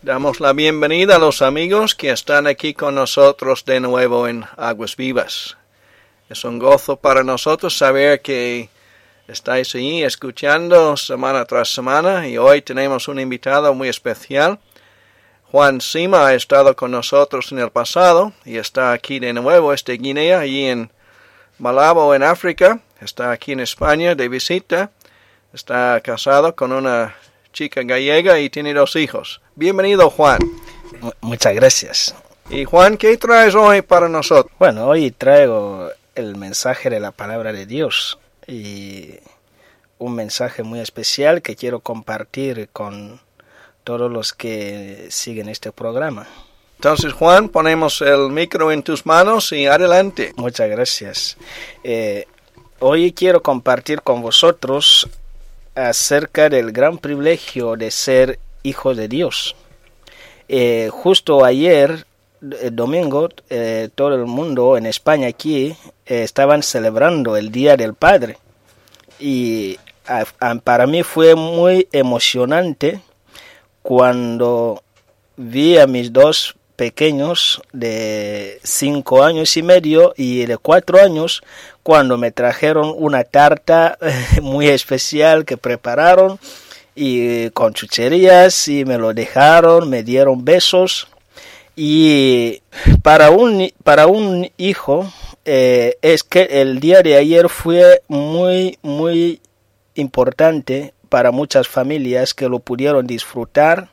Damos la bienvenida a los amigos que están aquí con nosotros de nuevo en Aguas Vivas. Es un gozo para nosotros saber que estáis ahí escuchando semana tras semana y hoy tenemos un invitado muy especial. Juan Sima ha estado con nosotros en el pasado y está aquí de nuevo, es de Guinea, allí en Malabo, en África. Está aquí en España de visita. Está casado con una chica gallega y tiene 2 hijos. Bienvenido, Juan. Muchas gracias. Y Juan, ¿qué traes hoy para nosotros? Bueno, hoy traigo el mensaje de la palabra de Dios y un mensaje muy especial que quiero compartir con todos los que siguen este programa. Entonces, Juan, ponemos el micro en tus manos y adelante. Muchas gracias. Hoy quiero compartir con vosotros acerca del gran privilegio de ser hijo de Dios. Justo ayer, domingo, todo el mundo en España aquí estaban celebrando el Día del Padre y para mí fue muy emocionante cuando vi a mis 2 pequeños de 5 años y medio y de 4 años cuando me trajeron una tarta muy especial que prepararon y con chucherías y me lo dejaron, me dieron besos. Y para un hijo es que el día de ayer fue muy importante para muchas familias que lo pudieron disfrutar,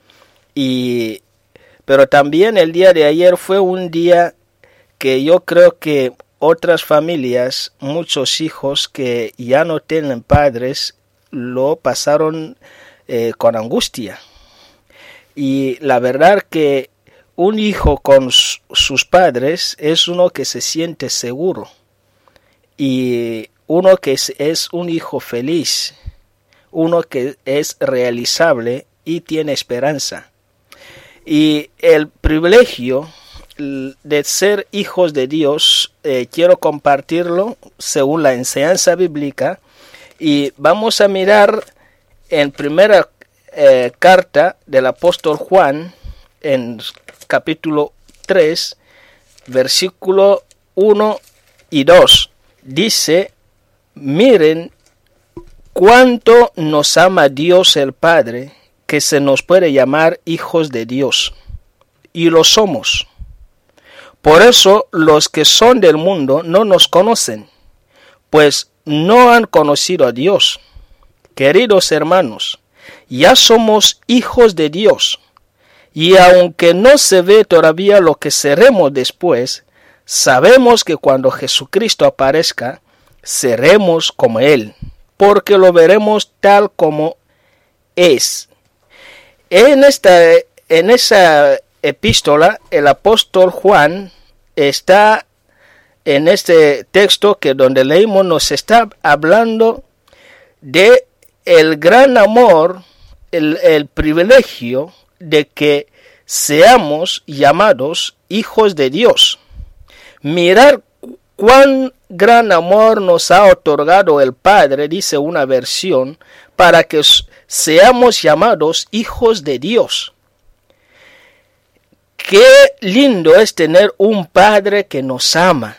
pero también el día de ayer fue un día que yo creo que otras familias, muchos hijos que ya no tienen padres, lo pasaron con angustia. Y la verdad que un hijo con sus padres es uno que se siente seguro y uno que es un hijo feliz, uno que es realizable y tiene esperanza. Y el privilegio de ser hijos de Dios quiero compartirlo según la enseñanza bíblica y vamos a mirar en primera carta del apóstol Juan en capítulo 3 versículo 1 y 2 dice: miren cuánto nos ama Dios el Padre, que se nos puede llamar hijos de Dios, y lo somos. Por eso los que son del mundo no nos conocen, pues no han conocido a Dios. Queridos hermanos, ya somos hijos de Dios, y aunque no se ve todavía lo que seremos después, sabemos que cuando Jesucristo aparezca, seremos como Él, porque lo veremos tal como es. En esa epístola, el apóstol Juan está en este texto que donde leímos nos está hablando de el gran amor, el privilegio de que seamos llamados hijos de Dios. Mirar cuán gran amor nos ha otorgado el Padre, dice una versión, para que seamos llamados hijos de Dios. Qué lindo es tener un Padre que nos ama.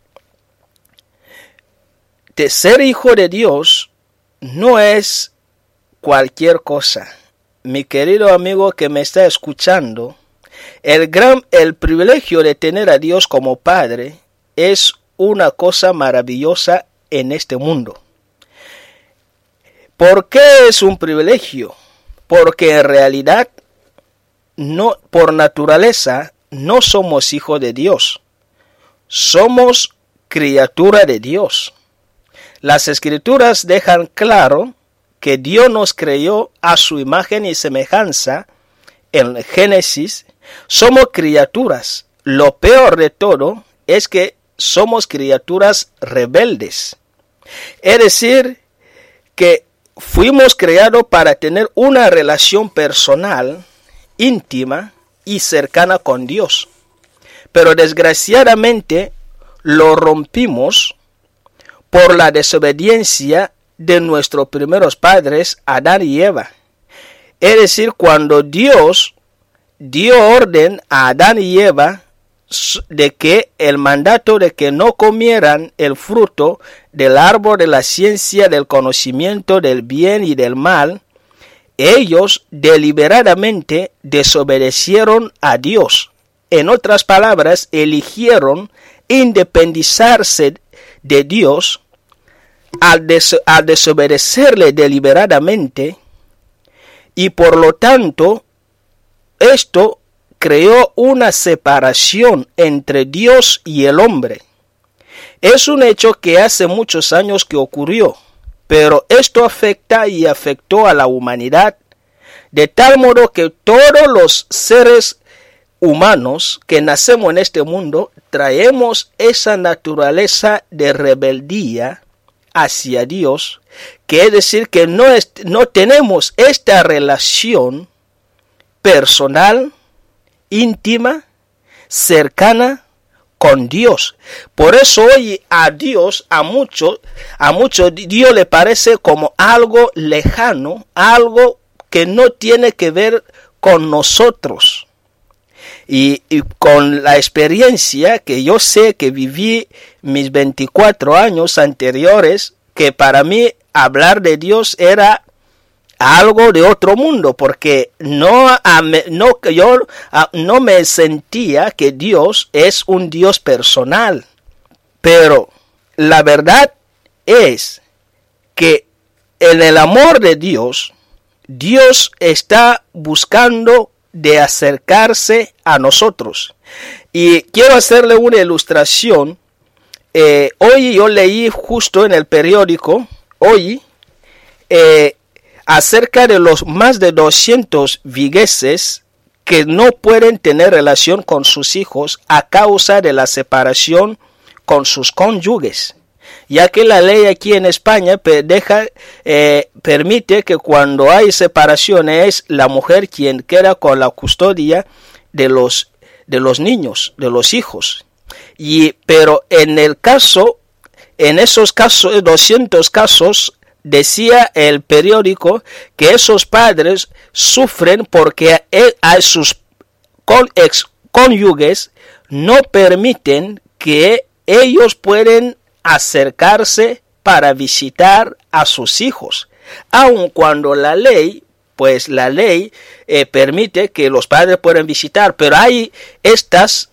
De ser hijo de Dios no es cualquier cosa. Mi querido amigo que me está escuchando, el privilegio de tener a Dios como Padre es una cosa maravillosa en este mundo. ¿Por qué es un privilegio? Porque en realidad, no, por naturaleza, no somos hijos de Dios. Somos criatura de Dios. Las Escrituras dejan claro que Dios nos creó a su imagen y semejanza. En Génesis, somos criaturas. Lo peor de todo es que somos criaturas rebeldes. Es decir, que fuimos creados para tener una relación personal, íntima y cercana con Dios. Pero desgraciadamente lo rompimos por la desobediencia de nuestros primeros padres, Adán y Eva. Es decir, cuando Dios dio orden a Adán y Eva de que el mandato de que no comieran el fruto del árbol de la ciencia del conocimiento del bien y del mal, ellos deliberadamente desobedecieron a Dios. En otras palabras, eligieron independizarse de Dios. Al desobedecerle deliberadamente, y por lo tanto esto creó una separación entre Dios y el hombre. Es un hecho que hace muchos años que ocurrió, pero esto afecta y afectó a la humanidad de tal modo que todos los seres humanos que nacemos en este mundo traemos esa naturaleza de rebeldía hacia Dios, que es decir que no tenemos esta relación personal, íntima, cercana con Dios. Por eso hoy a Dios, a muchos Dios le parece como algo lejano, algo que no tiene que ver con nosotros. Y con la experiencia que yo sé que viví mis 24 años anteriores, que para mí hablar de Dios era algo de otro mundo, porque yo no me sentía que Dios es un Dios personal. Pero la verdad es que en el amor de Dios, Dios está buscando de acercarse a nosotros. Y quiero hacerle una ilustración. Hoy yo leí justo en el periódico, acerca de los más de 200 vigueses que no pueden tener relación con sus hijos a causa de la separación con sus cónyuges. Ya que la ley aquí en España permite que cuando hay separación es la mujer quien queda con la custodia de los niños, de los hijos. Pero en esos casos, 200 casos, decía el periódico que esos padres sufren porque a sus cónyuges no permiten que ellos pueden acercarse para visitar a sus hijos, aun cuando la ley permite que los padres puedan visitar, pero hay estas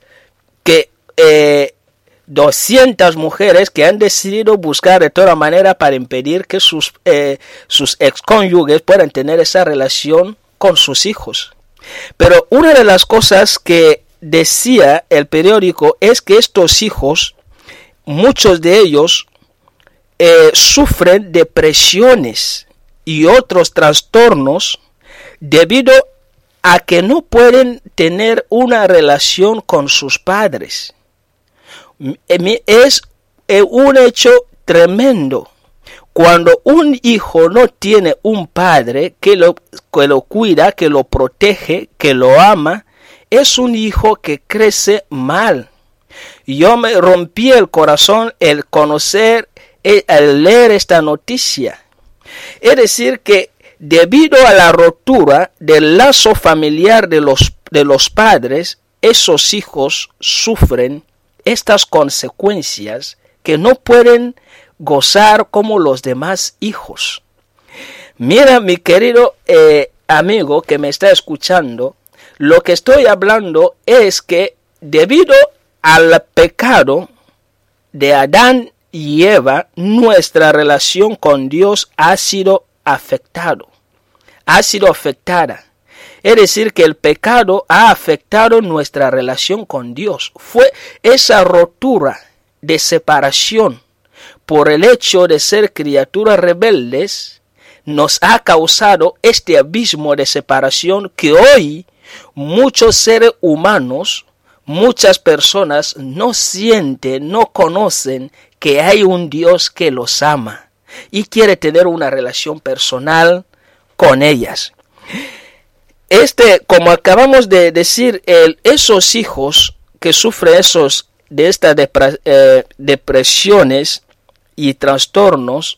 200 mujeres que han decidido buscar de toda manera para impedir que sus excónyuges puedan tener esa relación con sus hijos. Pero una de las cosas que decía el periódico es que estos hijos, muchos de ellos sufren depresiones y otros trastornos debido a que no pueden tener una relación con sus padres. Es un hecho tremendo. Cuando un hijo no tiene un padre que lo cuida, que lo protege, que lo ama, es un hijo que crece mal. Yo me rompí el corazón el leer esta noticia. Es decir que debido a la rotura del lazo familiar de los padres, esos hijos sufren estas consecuencias que no pueden gozar como los demás hijos. Mira, mi querido amigo que me está escuchando, lo que estoy hablando es que debido al pecado de Adán y Eva, nuestra relación con Dios ha sido afectada. Es decir, que el pecado ha afectado nuestra relación con Dios. Fue esa rotura de separación por el hecho de ser criaturas rebeldes, nos ha causado este abismo de separación que hoy muchos seres humanos, muchas personas no sienten, no conocen que hay un Dios que los ama y quiere tener una relación personal con ellas. Como acabamos de decir, esos hijos que sufren de estas depresiones y trastornos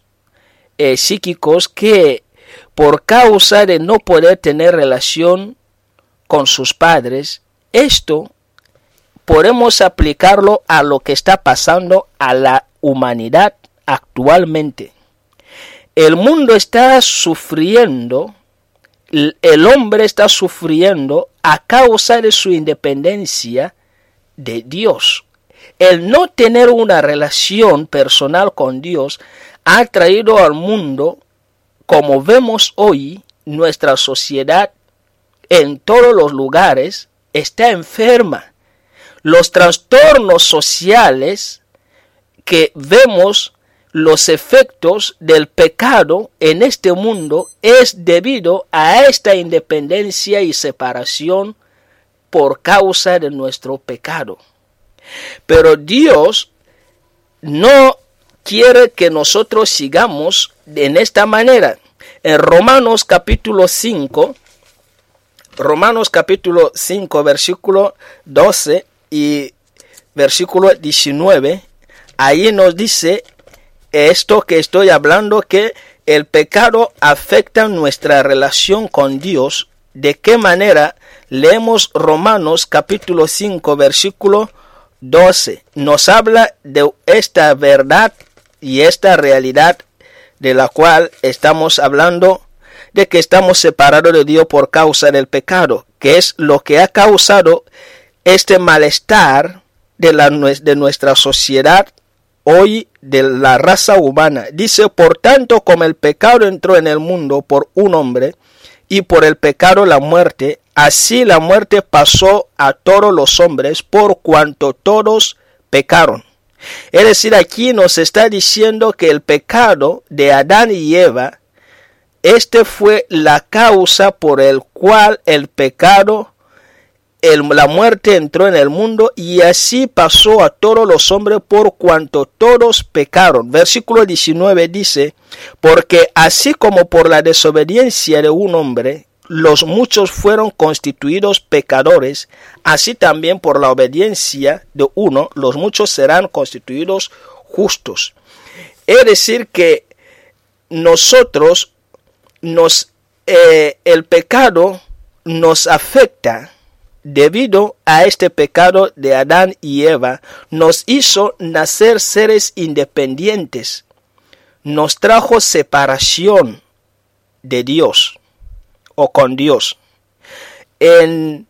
psíquicos que por causa de no poder tener relación con sus padres, esto podemos aplicarlo a lo que está pasando a la humanidad actualmente. El mundo está sufriendo, el hombre está sufriendo a causa de su independencia de Dios. El no tener una relación personal con Dios ha traído al mundo, como vemos hoy, nuestra sociedad en todos los lugares está enferma. Los trastornos sociales que vemos, los efectos del pecado en este mundo es debido a esta independencia y separación por causa de nuestro pecado. Pero Dios no quiere que nosotros sigamos en esta manera. En Romanos capítulo 5, versículo 12 y versículo 19, ahí nos dice esto que estoy hablando, que el pecado afecta nuestra relación con Dios. ¿De qué manera? Leemos Romanos capítulo 5, versículo 12. Nos habla de esta verdad y esta realidad de la cual estamos hablando, de que estamos separados de Dios por causa del pecado, que es lo que ha causado este malestar de nuestra sociedad hoy, de la raza humana. Dice, por tanto, como el pecado entró en el mundo por un hombre, y por el pecado la muerte, así la muerte pasó a todos los hombres, por cuanto todos pecaron. Es decir, aquí nos está diciendo que el pecado de Adán y Eva, este fue la causa por el cual el pecado, la muerte entró en el mundo, y así pasó a todos los hombres por cuanto todos pecaron. Versículo 19 dice, porque así como por la desobediencia de un hombre los muchos fueron constituidos pecadores, así también por la obediencia de uno los muchos serán constituidos justos. Es decir, que nosotros el pecado nos afecta. Debido a este pecado de Adán y Eva, nos hizo nacer seres independientes, nos trajo separación de Dios o con Dios. En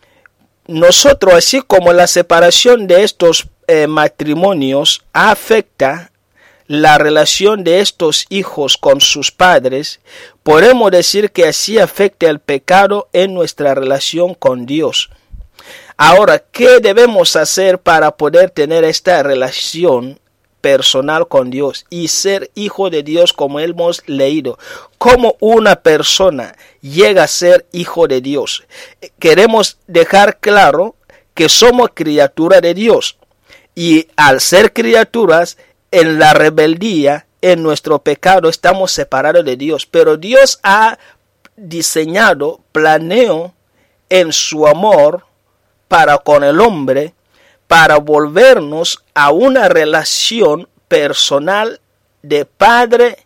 nosotros, así como la separación de estos matrimonios afecta la relación de estos hijos con sus padres, podemos decir que así afecta el pecado en nuestra relación con Dios. Ahora, ¿qué debemos hacer para poder tener esta relación personal con Dios y ser hijo de Dios, como hemos leído? ¿Cómo una persona llega a ser hijo de Dios? Queremos dejar claro que somos criaturas de Dios, y al ser criaturas, en la rebeldía, en nuestro pecado, estamos separados de Dios. Pero Dios ha diseñado, planeó en su amor para con el hombre, para volvernos a una relación personal de padre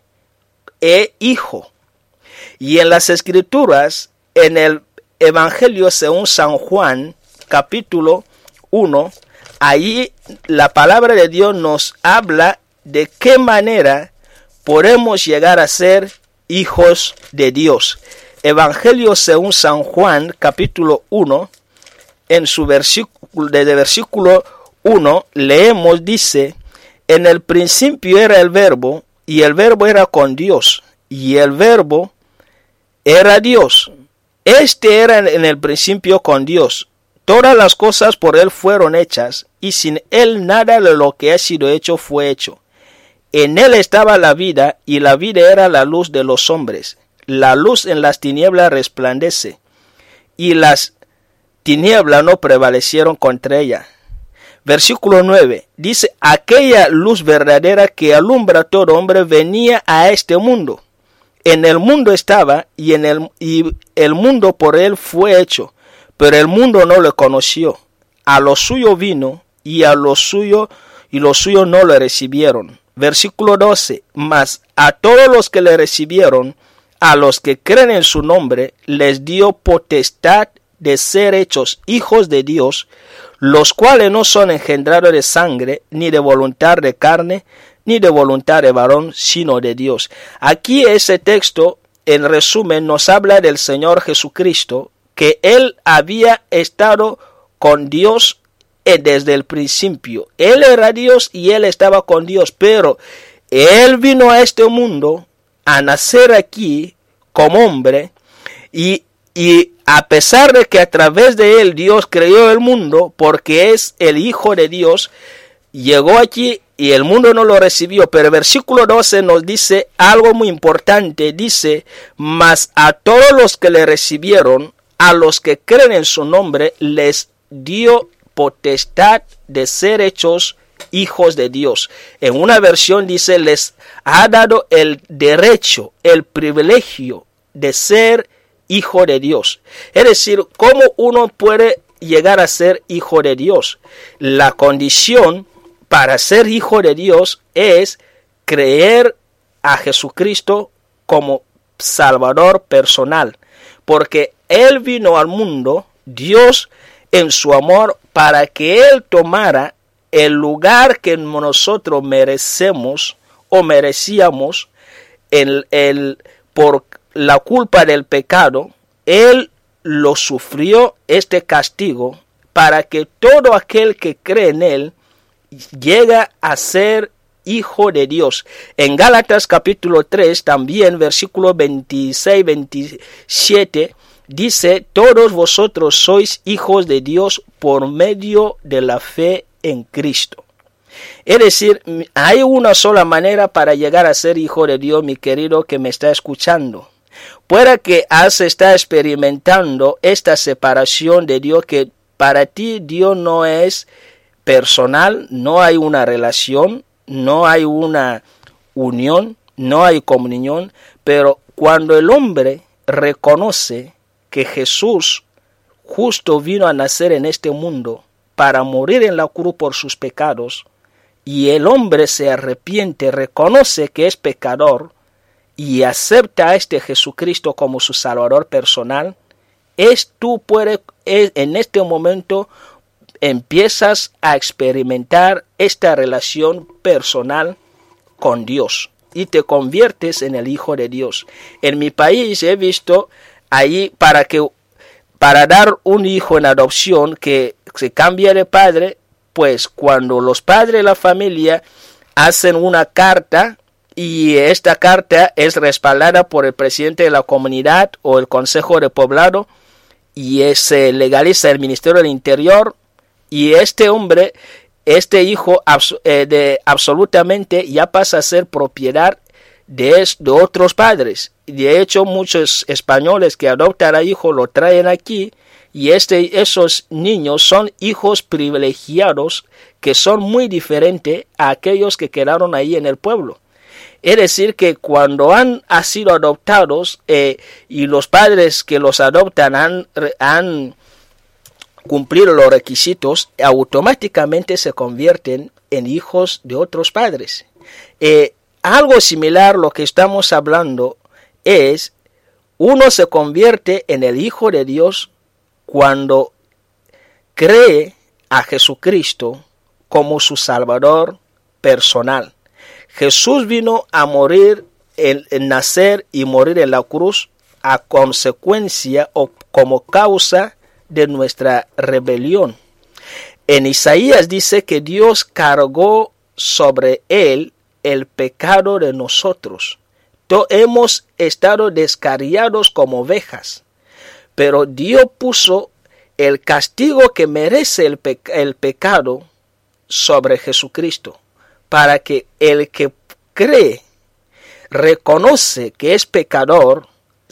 e hijo. Y en las Escrituras, en el Evangelio según San Juan, capítulo 1, ahí la palabra de Dios nos habla de qué manera podemos llegar a ser hijos de Dios. Evangelio según San Juan, capítulo 1, en su desde versículo 1, leemos, dice, en el principio era el verbo, y el verbo era con Dios, y el verbo era Dios. Este era en el principio con Dios. Todas las cosas por él fueron hechas, y sin él nada de lo que ha sido hecho fue hecho. En él estaba la vida, y la vida era la luz de los hombres. La luz en las tinieblas resplandece, y las tinieblas no prevalecieron contra ella. Versículo 9 dice, aquella luz verdadera que alumbra a todo hombre venía a este mundo. En el mundo estaba, y el mundo por él fue hecho, pero el mundo no le conoció. A lo suyo vino, y los suyos no le recibieron. Versículo 12, mas a todos los que le recibieron, a los que creen en su nombre, les dio potestad de ser hechos hijos de Dios, los cuales no son engendrados de sangre, ni de voluntad de carne, ni de voluntad de varón, sino de Dios. Aquí ese texto, en resumen, nos habla del Señor Jesucristo, que Él había estado con Dios desde el principio. Él era Dios y Él estaba con Dios, pero Él vino a este mundo a nacer aquí como hombre y a pesar de que a través de Él Dios creó el mundo, porque es el Hijo de Dios, llegó aquí y el mundo no lo recibió. Pero el versículo 12 nos dice algo muy importante. Dice, mas a todos los que le recibieron, a los que creen en su nombre, les dio potestad de ser hechos hijos de Dios. En una versión dice, les ha dado el derecho, el privilegio de ser hijo de Dios. Es decir, ¿cómo uno puede llegar a ser hijo de Dios? La condición para ser hijo de Dios es creer a Jesucristo como Salvador personal, porque Él vino al mundo, Dios en su amor, para que Él tomara el lugar que nosotros merecemos o merecíamos por la culpa del pecado. Él lo sufrió, este castigo, para que todo aquel que cree en Él llega a ser hijo de Dios. En Gálatas capítulo 3, también versículo 26-27, dice, todos vosotros sois hijos de Dios por medio de la fe en Cristo. Es decir, hay una sola manera para llegar a ser hijo de Dios, mi querido que me está escuchando. Puede que has estado experimentando esta separación de Dios, que para ti Dios no es personal, no hay una relación, no hay una unión, no hay comunión, pero cuando el hombre reconoce que Jesús justo vino a nacer en este mundo para morir en la cruz por sus pecados, y el hombre se arrepiente, reconoce que es pecador y acepta a este Jesucristo como su Salvador personal, en este momento empiezas a experimentar esta relación personal con Dios y te conviertes en el Hijo de Dios. En mi país he visto allí para dar un hijo en adopción que se cambie de padre, pues cuando los padres de la familia hacen una carta y esta carta es respaldada por el presidente de la comunidad o el consejo de poblado y se legaliza el Ministerio del Interior, y este hombre, este hijo absolutamente ya pasa a ser propiedad de otros padres. De hecho, muchos españoles que adoptan a hijos lo traen aquí, y esos niños son hijos privilegiados que son muy diferentes a aquellos que quedaron ahí en el pueblo. Es decir, que cuando han sido adoptados y los padres que los adoptan han cumplido los requisitos, automáticamente se convierten en hijos de otros padres. Algo similar lo que estamos hablando es, uno se convierte en el Hijo de Dios cuando cree a Jesucristo como su Salvador personal. Jesús vino a morir, en nacer y morir en la cruz a consecuencia o como causa de nuestra rebelión. En Isaías dice que Dios cargó sobre él el pecado de nosotros. Hemos estado descarriados como ovejas, pero Dios puso el castigo que merece el pecado sobre Jesucristo, para que el que cree, reconoce que es pecador,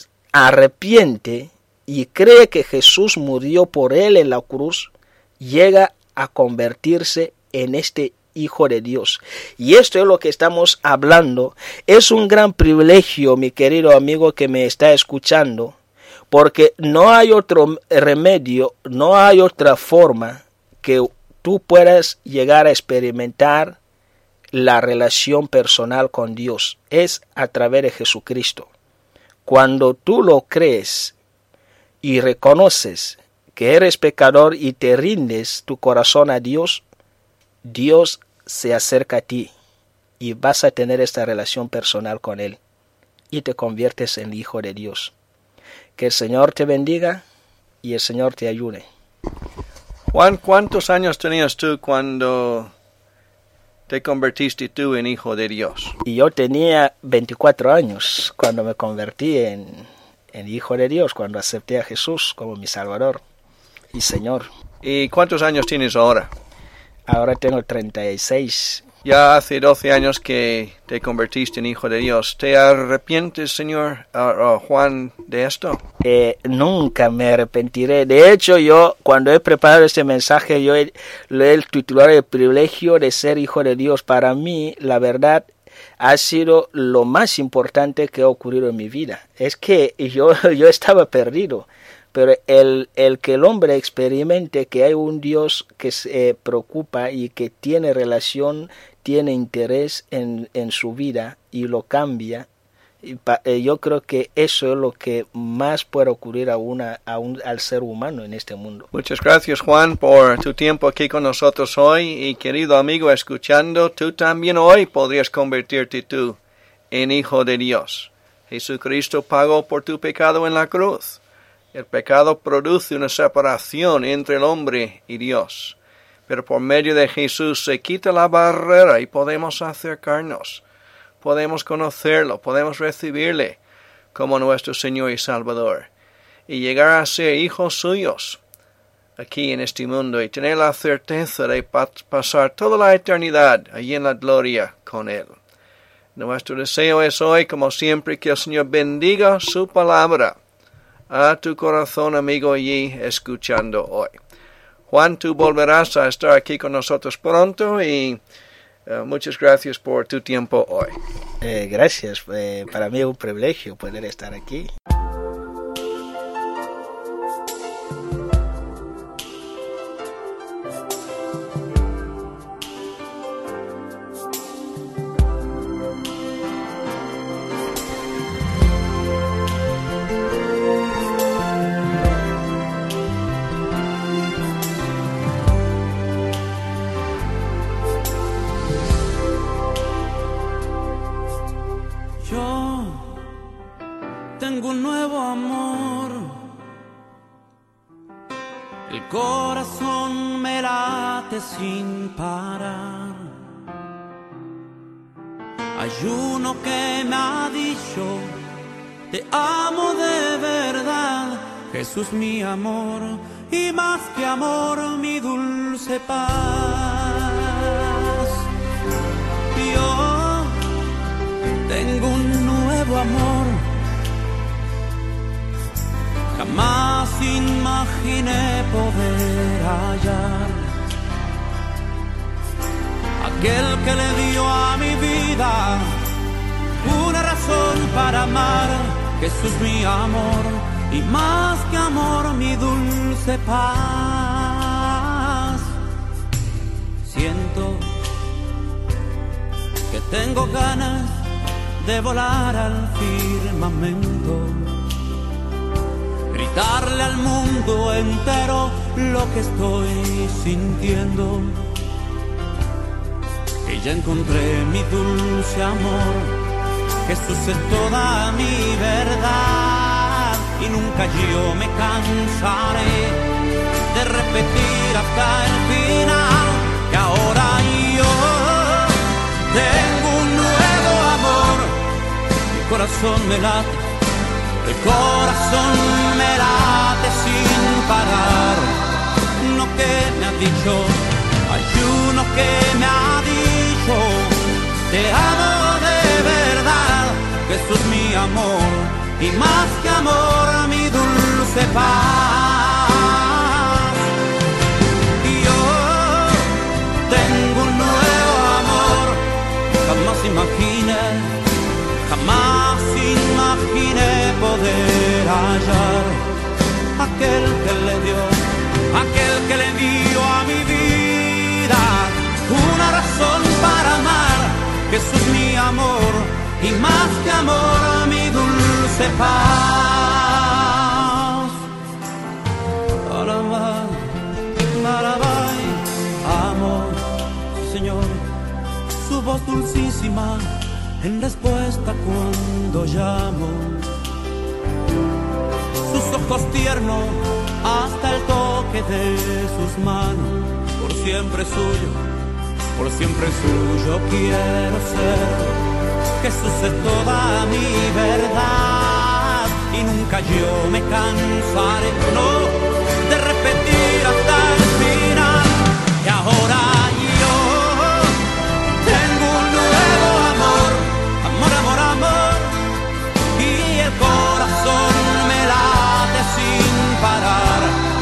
arrepiente y cree que Jesús murió por él en la cruz, llega a convertirse en este Hijo de Dios. Y esto es lo que estamos hablando. Es un gran privilegio, mi querido amigo que me está escuchando, porque no hay otro remedio, no hay otra forma que tú puedas llegar a experimentar la relación personal con Dios. Es a través de Jesucristo. Cuando tú lo crees y reconoces que eres pecador y te rindes tu corazón a Dios, Dios se acerca a ti y vas a tener esta relación personal con Él y te conviertes en hijo de Dios. Que el Señor te bendiga y el Señor te ayude. Juan, ¿cuántos años tenías tú cuando te convertiste tú en hijo de Dios? Y yo tenía 24 años cuando me convertí en hijo de Dios, cuando acepté a Jesús como mi Salvador y Señor. ¿Y cuántos años tienes ahora? Ahora tengo 36. Ya hace 12 años que te convertiste en hijo de Dios. ¿Te arrepientes, señor Juan, de esto? Nunca me arrepentiré. De hecho, yo cuando he preparado este mensaje, yo lo he titulado El privilegio de ser hijo de Dios. Para mí, la verdad, ha sido lo más importante que ha ocurrido en mi vida. Es que yo estaba perdido. Pero el que el hombre experimente que hay un Dios que se preocupa y que tiene relación, tiene interés en su vida y lo cambia, yo creo que eso es lo que más puede ocurrir al ser humano en este mundo. Muchas gracias, Juan, por tu tiempo aquí con nosotros hoy. Y querido amigo escuchando, tú también hoy podrías convertirte tú en hijo de Dios. Jesucristo pagó por tu pecado en la cruz. El pecado produce una separación entre el hombre y Dios, pero por medio de Jesús se quita la barrera y podemos acercarnos, podemos conocerlo, podemos recibirle como nuestro Señor y Salvador y llegar a ser hijos suyos aquí en este mundo y tener la certeza de pasar toda la eternidad allí en la gloria con Él. Nuestro deseo es hoy, como siempre, que el Señor bendiga su palabra a tu corazón, amigo, allí escuchando hoy. Juan, tú volverás a estar aquí con nosotros pronto y muchas gracias por tu tiempo hoy. Gracias, para mí es un privilegio poder estar aquí. Tengo un nuevo amor, el corazón me late sin parar. Hay uno que me ha dicho, te amo de verdad, Jesús mi amor, y más que amor mi dulce paz. Yo tengo un nuevo amor, jamás imaginé poder hallar. Aquel que le dio a mi vida una razón para amar, Jesús mi amor, y más que amor mi dulce paz. Siento que tengo ganas de volar al firmamento, gritarle al mundo entero lo que estoy sintiendo, que ya encontré mi dulce amor, Jesús es toda mi verdad, y nunca yo me cansaré de repetir hasta el final, que ahora yo tengo un nuevo amor, mi corazón me late, el corazón me late sin parar. Uno que me ha dicho, hay uno que me ha dicho, te amo de verdad, Jesús mi amor, y más que amor mi dulce paz. Y yo tengo un nuevo amor, jamás imaginé poder hallar. Aquel que le dio a mi vida una razón para amar, Jesús mi amor, y más que amor mi dulce paz. Señor, su voz dulcísima en respuesta cuando llamo, sus ojos tiernos hasta el toque de sus manos. Por siempre suyo quiero ser. Jesús es toda mi verdad y nunca yo me cansaré, no, de repetir hasta el final. Y ahora yo tengo un nuevo amor, amor, amor, amor, y el corazón me late sin parar.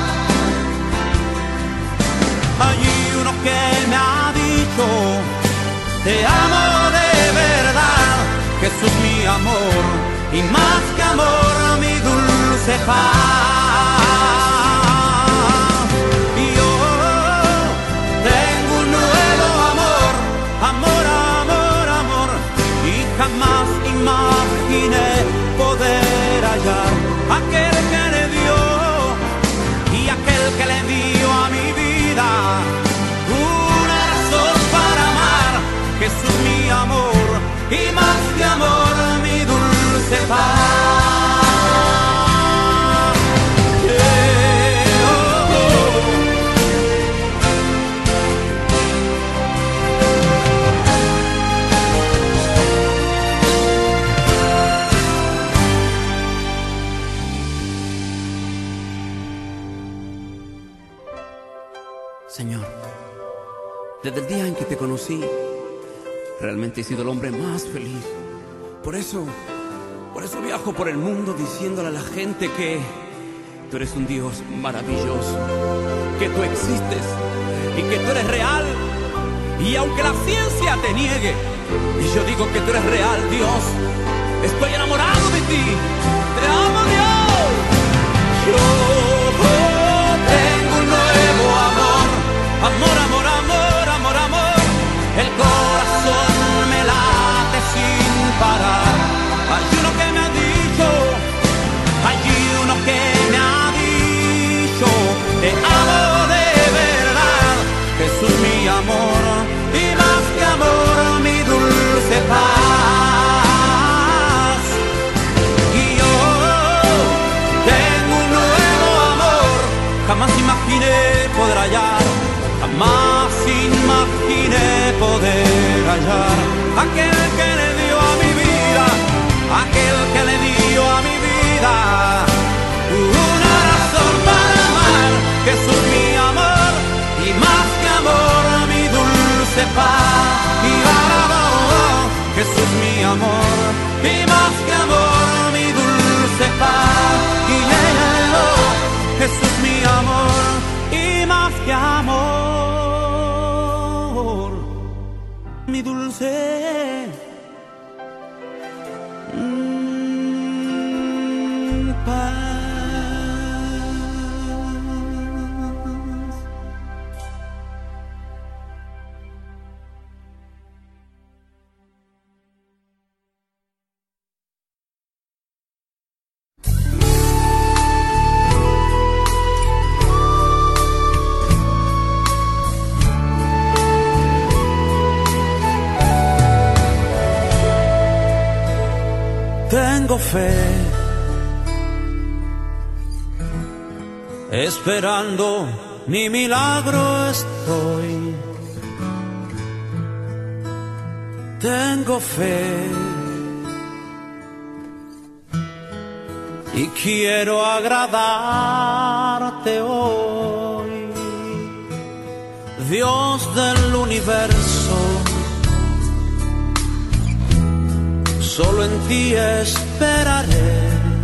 Hay uno que me ha dicho, te amo de verdad, Jesús mi amor, y más que amor mi dulce paz. Y yo tengo un nuevo amor, amor, amor, amor, y jamás imaginé poder hallar aquel que le dio y aquel que le dio a mi vida una razón para amar. Jesús mi amor, y más que amor mi dulce paz. Señor, desde el día en que te conocí, realmente he sido el hombre más feliz. Por eso viajo por el mundo diciéndole a la gente que tú eres un Dios maravilloso, que tú existes y que tú eres real. Y aunque la ciencia te niegue, y yo digo que tú eres real, Dios, estoy enamorado de ti. Te amo, Dios. Yo tengo un nuevo amor, amor, amor, amor, amor, amor. El corazón me late sin parar. Hay uno que me ha dicho, hay uno que me ha dicho, te amo de verdad, Jesús mi amor, y más que amor mi dulce paz. Y yo tengo un nuevo amor, jamás imaginé poder hallar, jamás imaginé poder hallar aquel que le dio a mi vida, aquel que le dio a mi vida una razón para amar. Jesús mi amor, y más que amor mi dulce paz. Y ahora Jesús mi amor, y más que amor mi dulce paz. Y Jesús mi amor, y más que amor mi dulce paz. Tengo fe, esperando mi milagro estoy. Tengo fe y quiero agradarte hoy, Dios del universo. Solo en ti esperaré,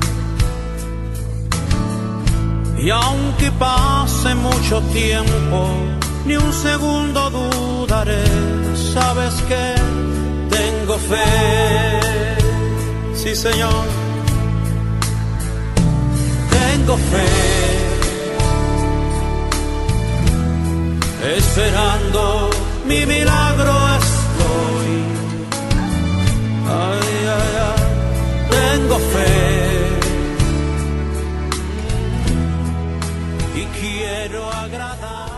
y aunque pase mucho tiempo, ni un segundo dudaré. Sabes que tengo fe, sí Señor, tengo fe, esperando mi milagro estoy. Ay, ay, ay, tengo fe y quiero agradar.